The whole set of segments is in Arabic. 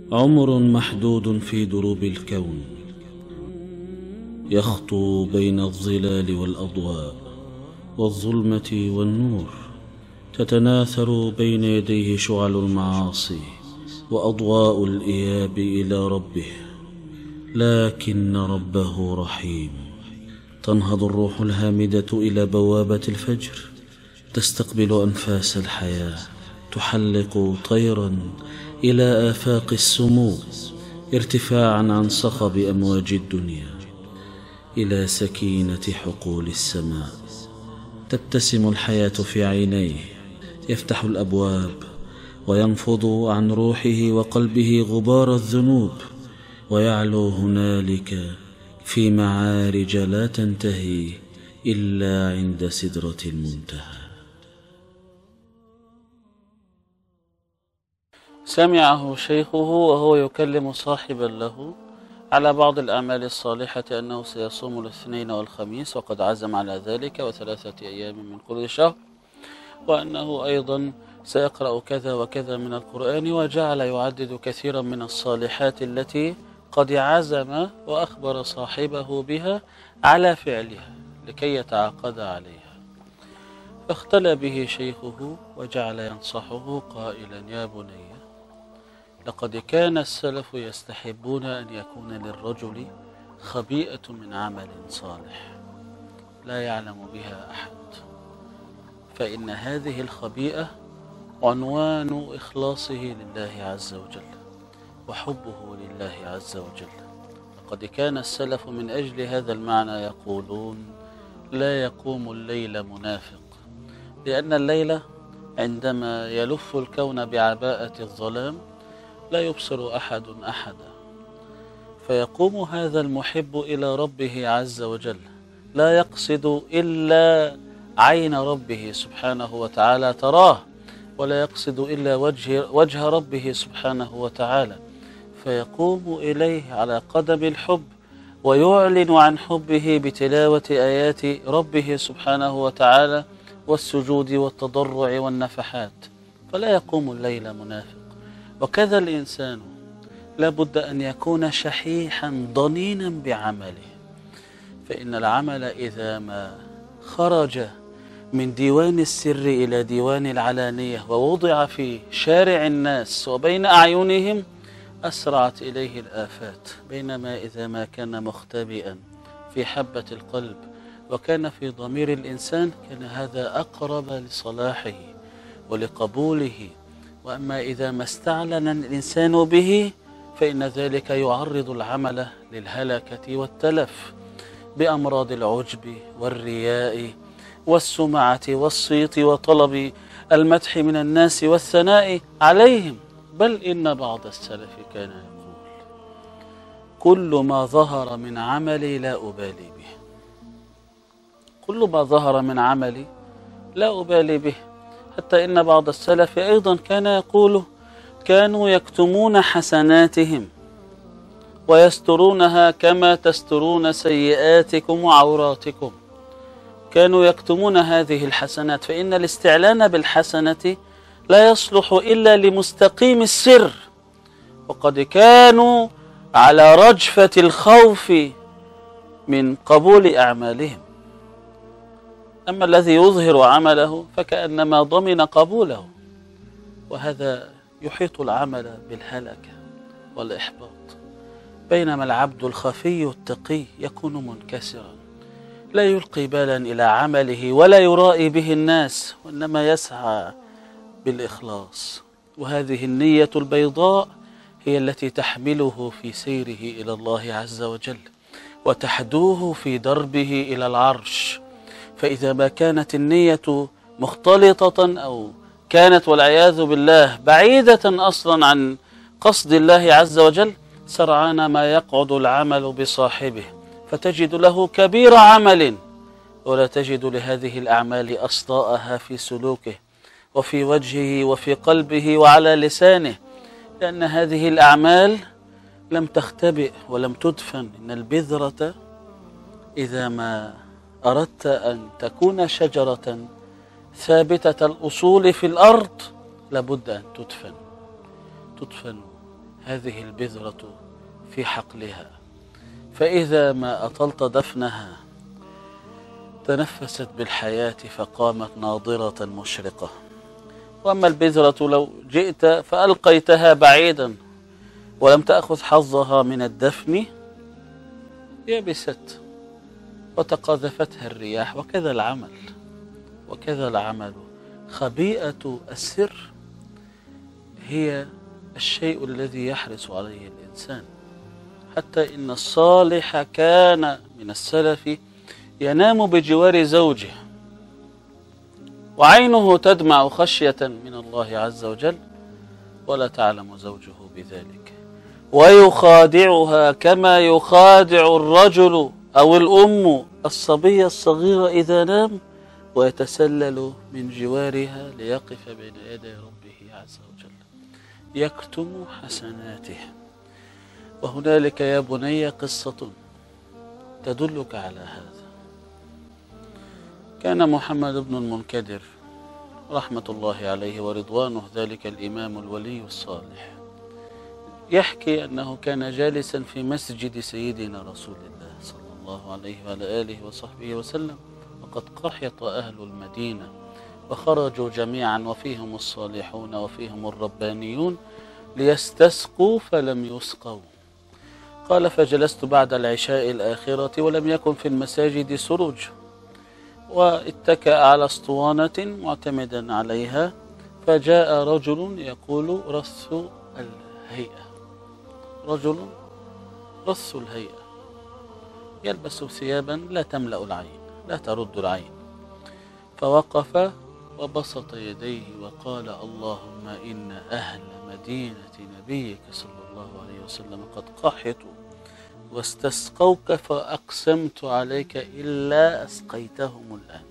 عمر محدود في دروب الكون، يخطو بين الظلال والأضواء والظلمة والنور، تتناثر بين يديه شعل المعاصي وأضواء الإياب إلى ربه، لكن ربه رحيم. تنهض الروح الهامدة إلى بوابة الفجر، تستقبل أنفاس الحياة، تحلق طيرا إلى آفاق السمو، ارتفاعا عن صخب أمواج الدنيا إلى سكينة حقول السماء. تبتسم الحياة في عينيه، يفتح الأبواب وينفض عن روحه وقلبه غبار الذنوب، ويعلو هنالك في معارج لا تنتهي إلا عند سدرة المنتهى. سمعه شيخه وهو يكلم صاحبا له على بعض الأعمال الصالحة أنه سيصوم الاثنين والخميس وقد عزم على ذلك، وثلاثة أيام من كل شهر، وأنه أيضا سيقرأ كذا وكذا من القرآن، وجعل يعدد كثيرا من الصالحات التي قد عزم وأخبر صاحبه بها على فعلها لكي يتعاقد عليها. فاختلى به شيخه وجعل ينصحه قائلا: يا بني، لقد كان السلف يستحبون أن يكون للرجل خبيئة من عمل صالح لا يعلم بها أحد، فإن هذه الخبيئة عنوان إخلاصه لله عز وجل وحبه لله عز وجل. لقد كان السلف من أجل هذا المعنى يقولون: لا يقوم الليل منافق، لأن الليل عندما يلف الكون بعباءة الظلام لا يبصر أحد أحدا، فيقوم هذا المحب إلى ربه عز وجل لا يقصد إلا عين ربه سبحانه وتعالى تراه، ولا يقصد إلا وجه ربه سبحانه وتعالى، فيقوم إليه على قدم الحب ويعلن عن حبه بتلاوة آيات ربه سبحانه وتعالى والسجود والتضرع والنفحات، فلا يقوم الليل منافق. وكذا الإنسان لا بد أن يكون شحيحا ضنينا بعمله، فإن العمل إذا ما خرج من ديوان السر إلى ديوان العلانية ووضع في شارع الناس وبين أعينهم أسرعت إليه الآفات، بينما إذا ما كان مختبئا في حبة القلب وكان في ضمير الإنسان كان هذا أقرب لصلاحه ولقبوله. وأما إذا ما استعلن الإنسان به فإن ذلك يعرض العمل للهلكة والتلف بأمراض العجب والرياء والسمعة والصيت وطلب المدح من الناس والثناء عليهم. بل إن بعض السلف كان يقول: كل ما ظهر من عملي لا أبالي به، كل ما ظهر من عملي لا أبالي به. حتى إن بعض السلف أيضا كان يقول: كانوا يكتمون حسناتهم ويسترونها كما تسترون سيئاتكم وعوراتكم. كانوا يكتمون هذه الحسنات، فإن الاستعلان بالحسنة لا يصلح إلا لمستقيم السر، وقد كانوا على رجفة الخوف من قبول أعمالهم. أما الذي يظهر عمله فكأنما ضمن قبوله، وهذا يحيط العمل بالهلكة والإحباط. بينما العبد الخفي التقي يكون منكسرا، لا يلقي بالا إلى عمله ولا يرائي به الناس، وإنما يسعى بالإخلاص. وهذه النية البيضاء هي التي تحمله في سيره إلى الله عز وجل وتحدوه في دربه إلى العرش. فإذا ما كانت النية مختلطة أو كانت والعياذ بالله بعيدة أصلا عن قصد الله عز وجل، سرعان ما يقعد العمل بصاحبه، فتجد له كبير عمل ولا تجد لهذه الأعمال أصداءها في سلوكه وفي وجهه وفي قلبه وعلى لسانه، لأن هذه الأعمال لم تختبئ ولم تدفن. إن البذرة إذا ما أردت أن تكون شجرة ثابتة الأصول في الأرض لابد أن تدفن هذه البذرة في حقلها، فإذا ما أطلت دفنها تنفست بالحياة فقامت ناضرة مشرقة. وأما البذرة لو جئت فألقيتها بعيدا ولم تأخذ حظها من الدفن يبست وتقاذفتها الرياح. وكذا العمل. خبيئة السر هي الشيء الذي يحرص عليه الإنسان، حتى إن الصالح كان من السلف ينام بجوار زوجه وعينه تدمع خشية من الله عز وجل ولا تعلم زوجه بذلك، ويخادعها كما يخادع الرجل أو الأم الصبي الصغير إذا نام، ويتسلل من جوارها ليقف بين يدي ربه عز وجل يكتم حسناته. وهنالك يا بني قصة تدلك على هذا. كان محمد بن المنكدر رحمة الله عليه ورضوانه ذلك الإمام الولي الصالح يحكي أنه كان جالسا في مسجد سيدنا رسول الله صلى الله عليه وعلى آله وصحبه وسلم، وقد قحط أهل المدينة وخرجوا جميعا وفيهم الصالحون وفيهم الربانيون ليستسقوا فلم يسقوا. قال فجلست بعد العشاء الآخرة ولم يكن في المساجد سروج، واتكأ على اسطوانة معتمدا عليها، فجاء رجل يقول رث الهيئة، رجل رث الهيئة يلبس ثيابا لا تملأ العين لا ترد العين، فوقف وبسط يديه وقال اللهم إن أهل مدينة نبيك صلى الله عليه وسلم قد قحطوا واستسقوك فأقسمت عليك إلا أسقيتهم الآن.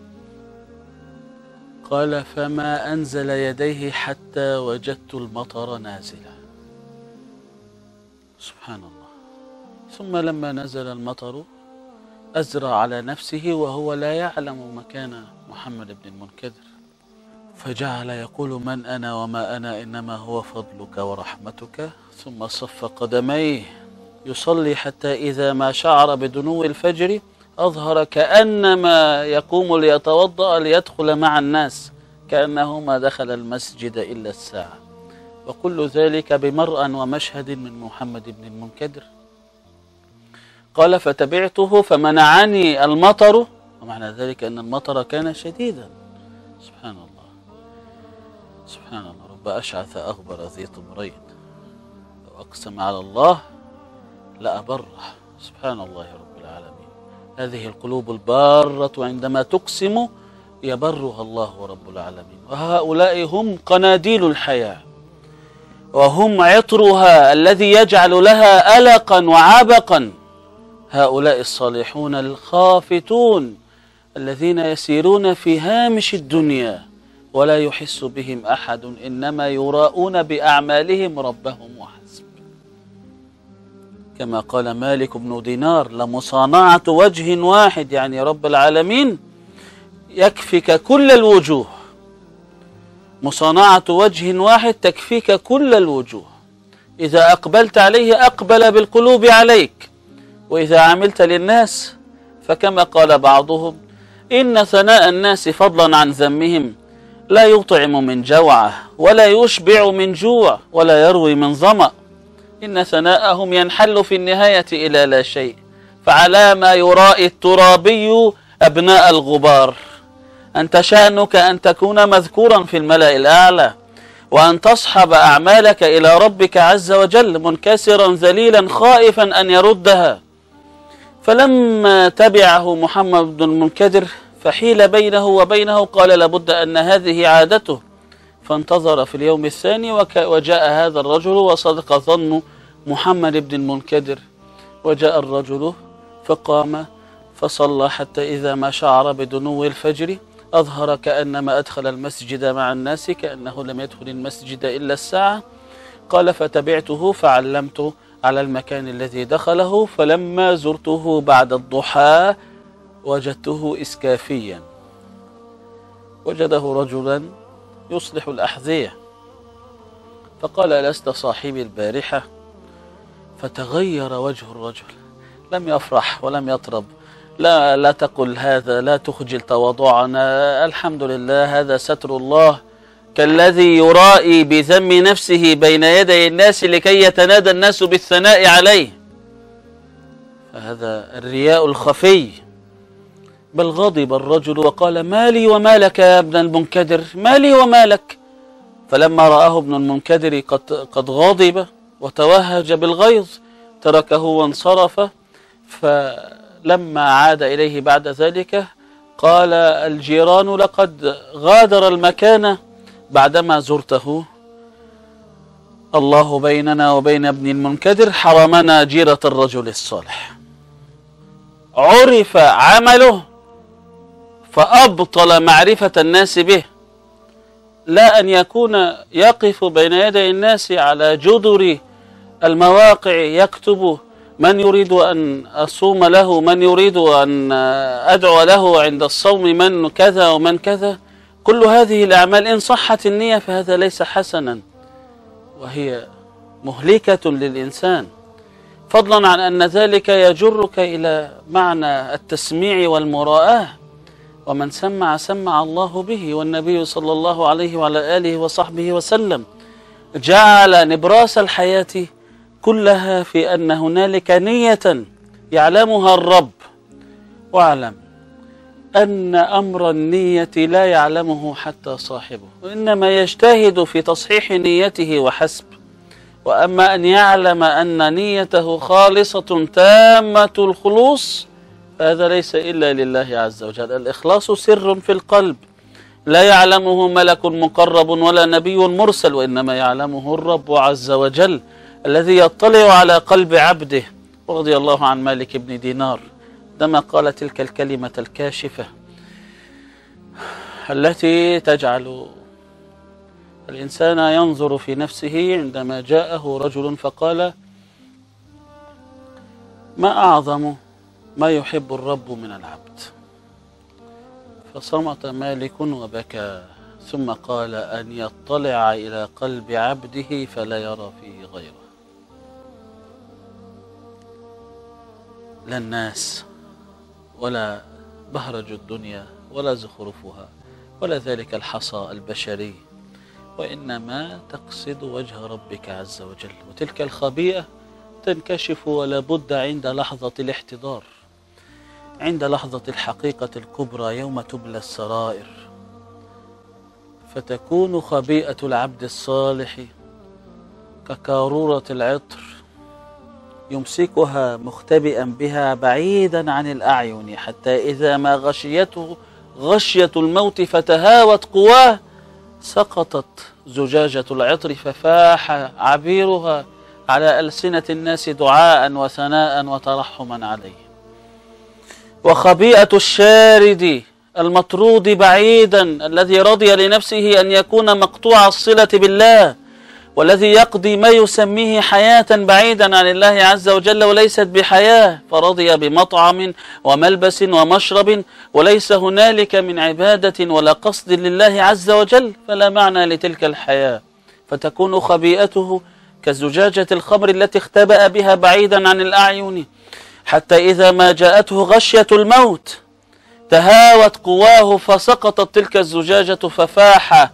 قال فما أنزل يديه حتى وجدت المطر نازلا. سبحان الله. ثم لما نزل المطر أزرى على نفسه وهو لا يعلم مكان محمد بن المنكدر، فجعل يقول من أنا وما أنا إنما هو فضلك ورحمتك، ثم صف قدميه يصلي حتى إذا ما شعر بدنو الفجر أظهر كأنما يقوم ليتوضأ ليدخل مع الناس كأنه ما دخل المسجد إلا الساعة، وكل ذلك بمرأى ومشهد من محمد بن المنكدر. قال فتبعته فمنعني المطر، ومعنى ذلك أن المطر كان شديدا. سبحان الله سبحان الله. رب أشعث أغبر ذي طمرين لو أقسم على الله لأبره. سبحان الله رب العالمين. هذه القلوب البارة عندما تقسم يبرها الله رب العالمين. وهؤلاء هم قناديل الحياة وهم عطرها الذي يجعل لها ألقا وعبقا. هؤلاء الصالحون الخافتون الذين يسيرون في هامش الدنيا ولا يحس بهم أحد، إنما يراءون بأعمالهم ربهم وحسب. كما قال مالك بن دينار لمصانعة وجه واحد، يعني رب العالمين يكفيك كل الوجوه. مصانعة وجه واحد تكفيك كل الوجوه. إذا أقبلت عليه أقبل بالقلوب عليك، وإذا عملت للناس فكما قال بعضهم إن ثناء الناس فضلا عن ذمهم لا يطعم من جوعه ولا يشبع من جوع ولا يروي من ظمأ، إن ثناءهم ينحل في النهاية إلى لا شيء، فعلى ما يرائي الترابي أبناء الغبار. أنت شأنك أن تكون مذكورا في الملأ الأعلى، وأن تصحب أعمالك إلى ربك عز وجل منكسرا ذليلا خائفا أن يردها. فلما تبعه محمد بن المنكدر فحيل بينه وبينه، قال لابد أن هذه عادته، فانتظر في اليوم الثاني وجاء هذا الرجل وصدق ظن محمد بن المنكدر، وجاء الرجل فقام فصلى حتى إذا ما شعر بدنو الفجر أظهر كأنما أدخل المسجد مع الناس كأنه لم يدخل المسجد إلا الساعة. قال فتبعته فعلمت على المكان الذي دخله، فلما زرته بعد الضحى وجدته إسكافيا، وجده رجلا يصلح الأحذية، فقال: ألست صاحبي البارحة؟ فتغير وجه الرجل، لم يفرح ولم يطرب. لا تقل هذا، لا تخجل تواضعنا، الحمد لله، هذا ستر الله، كالذي يرائي بذم نفسه بين يدي الناس لكي يتنادى الناس بالثناء عليه، فهذا الرياء الخفي. بل غضب الرجل وقال: ما لي وما لك يا ابن المنكدر، ما لي وما لك. فلما رآه ابن المنكدر قد غضب وتوهج بالغيظ تركه وانصرف. فلما عاد إليه بعد ذلك قال الجيران: لقد غادر المكان بعدما زرته، الله بيننا وبين ابن المنكدر، حرمنا جيرة الرجل الصالح. عرف عمله فأبطل معرفة الناس به، لا أن يكون يقف بين يدي الناس على جدر المواقع يكتب من يريد أن أصوم له، من يريد أن أدعو له عند الصوم، من كذا ومن كذا. كل هذه الأعمال إن صحت النية فهذا ليس حسنا، وهي مهلكة للإنسان، فضلا عن أن ذلك يجرك إلى معنى التسميع والمراءة. ومن سمع سمع الله به، والنبي صلى الله عليه وعلى آله وصحبه وسلم جعل نبراس الحياة كلها في أن هنالك نية يعلمها الرب. واعلم أن أمر النية لا يعلمه حتى صاحبه، وإنما يجتهد في تصحيح نيته وحسب. وأما أن يعلم أن نيته خالصة تامة الخلوص فهذا ليس إلا لله عز وجل. الإخلاص سر في القلب لا يعلمه ملك مقرب ولا نبي مرسل، وإنما يعلمه الرب عز وجل الذي يطلع على قلب عبده. رضي الله عن مالك بن دينار عندما قال تلك الكلمة الكاشفة التي تجعل الإنسان ينظر في نفسه، عندما جاءه رجل فقال: ما أعظم ما يحب الرب من العبد؟ فصمت مالك وبكى، ثم قال: أن يطلع إلى قلب عبده فلا يرى فيه غيره. لا الناس ولا بهرج الدنيا ولا زخرفها ولا ذلك الحصى البشري، وإنما تقصد وجه ربك عز وجل. وتلك الخبيئة تنكشف ولا بد عند لحظة الاحتضار، عند لحظة الحقيقة الكبرى يوم تبلى السرائر، فتكون خبيئة العبد الصالح ككارورة العطر يمسكها مختبئا بها بعيدا عن الأعين، حتى إذا ما غشيته غشية الموت فتهاوت قواه سقطت زجاجة العطر ففاح عبيرها على ألسنة الناس دعاء وثناء وترحما عليه. وخبيئة الشارد المطرود بعيدا الذي رضي لنفسه أن يكون مقطوع الصلة بالله، والذي يقضي ما يسميه حياة بعيدا عن الله عز وجل وليست بحياة، فرضي بمطعم وملبس ومشرب وليس هنالك من عبادة ولا قصد لله عز وجل، فلا معنى لتلك الحياة، فتكون خبيئته كزجاجة الخمر التي اختبأ بها بعيدا عن الأعين، حتى إذا ما جاءته غشية الموت تهاوت قواه فسقطت تلك الزجاجة ففاح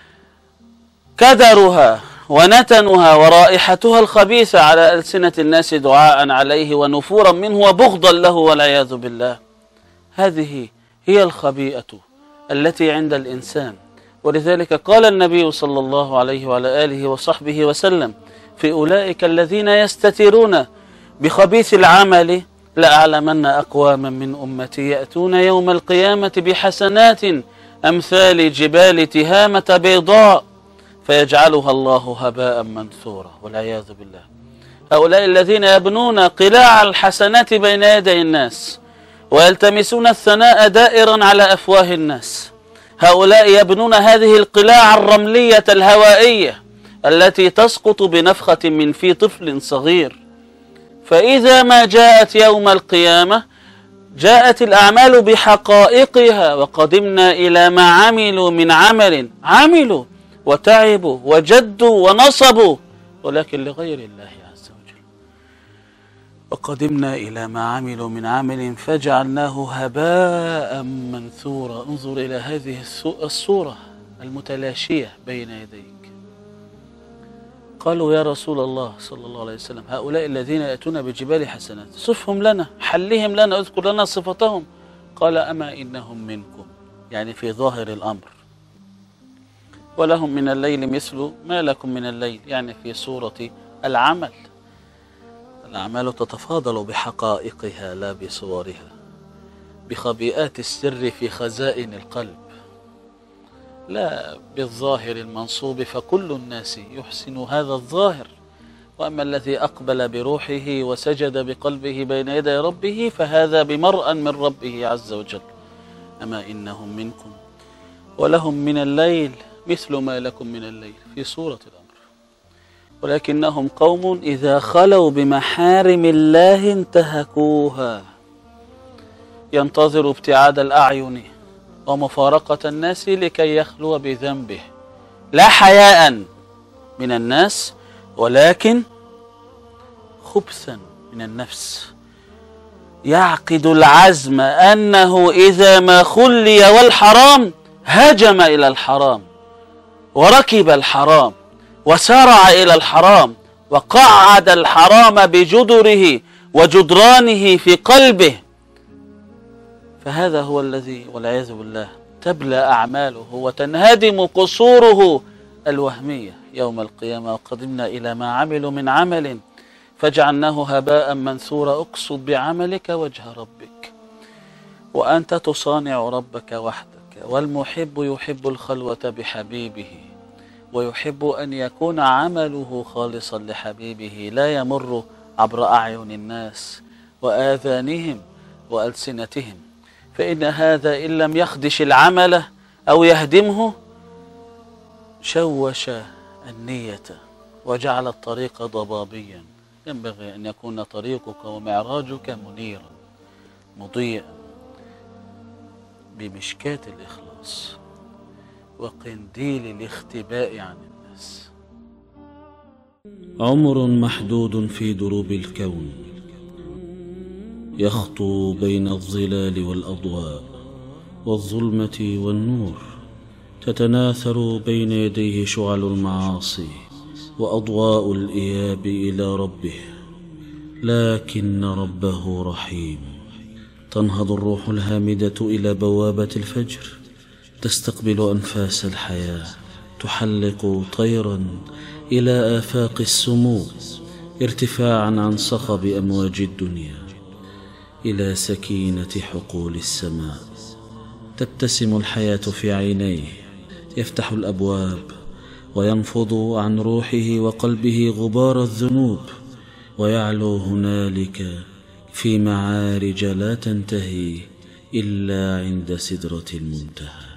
كدرها ونتنها ورائحتها الخبيثة على ألسنة الناس دعاء عليه ونفورا منه وبغضا له والعياذ بالله. هذه هي الخبيئة التي عند الإنسان. ولذلك قال النبي صلى الله عليه وعلى آله وصحبه وسلم في أولئك الذين يستترون بخبيث العمل: لأعلمن أقواما من أمتي يأتون يوم القيامة بحسنات أمثال جبال تهامة بيضاء فيجعلها الله هباء منثورا والعياذ بالله. هؤلاء الذين يبنون قلاع الحسنات بين يدي الناس ويلتمسون الثناء دائرا على أفواه الناس، هؤلاء يبنون هذه القلاع الرملية الهوائية التي تسقط بنفخة من في طفل صغير، فإذا ما جاءت يوم القيامة جاءت الأعمال بحقائقها، وقدمنا إلى ما عملوا من عمل عملوا وتعبوا وجدوا ونصبوا، ولكن لغير الله عز وجل. وقدمنا إلى ما عملوا من عمل فجعلناه هباء منثورا. انظر إلى هذه الصورة المتلاشية بين يديك. قالوا يا رسول الله صلى الله عليه وسلم هؤلاء الذين يأتون بجبال حسنات صفهم لنا، حلهم لنا، اذكر لنا صفتهم. قال أما إنهم منكم، يعني في ظاهر الأمر. ولهم من الليل مثل ما لكم من الليل، يعني في صورة العمل. الأعمال تتفاضل بحقائقها لا بصورها، بخبيئات السر في خزائن القلب، لا بالظاهر المنصوب، فكل الناس يحسن هذا الظاهر. وأما الذي أقبل بروحه وسجد بقلبه بين يدي ربه فهذا بمرأ من ربه عز وجل. أما إنهم منكم ولهم من الليل مثل ما لكم من الليل، في صورة الأمر. ولكنهم قوم إذا خلوا بمحارم الله انتهكوها، ينتظر ابتعاد الأعين ومفارقة الناس لكي يخلو بذنبه، لا حياء من الناس ولكن خبثا من النفس. يعقد العزم أنه إذا ما خلي والحرام هاجم إلى الحرام وركب الحرام وسارع إلى الحرام وقعد الحرام بجدره وجدرانه في قلبه. فهذا هو الذي والعياذ بالله تبلى أعماله وتنهدم قصوره الوهمية يوم القيامة. وقدمنا إلى ما عملوا من عمل فجعلناه هباء منثورا. اقصد بعملك وجه ربك، وأنت تصانع ربك وحدك. والمحب يحب الخلوة بحبيبه، ويحب أن يكون عمله خالصا لحبيبه، لا يمر عبر أعين الناس وآذانهم وألسنتهم. فإن هذا إن لم يخدش العمل أو يهدمه شوش النية وجعل الطريق ضبابيا. ينبغي أن يكون طريقك ومعراجك منيرا مضيئا بمشكاة الإخلاص وقنديل الاختباء عن الناس. عمر محدود في دروب الكون، يخطو بين الظلال والأضواء والظلمة والنور، تتناثر بين يديه شعل المعاصي وأضواء الإياب إلى ربه، لكن ربه رحيم. تنهض الروح الهامدة إلى بوابة الفجر، تستقبل أنفاس الحياة، تحلق طيرا إلى آفاق السمو، ارتفاعا عن صخب أمواج الدنيا إلى سكينة حقول السماء. تبتسم الحياة في عينيه، يفتح الأبواب وينفض عن روحه وقلبه غبار الذنوب، ويعلو هنالك في معارج لا تنتهي إلا عند سدرة المنتهى.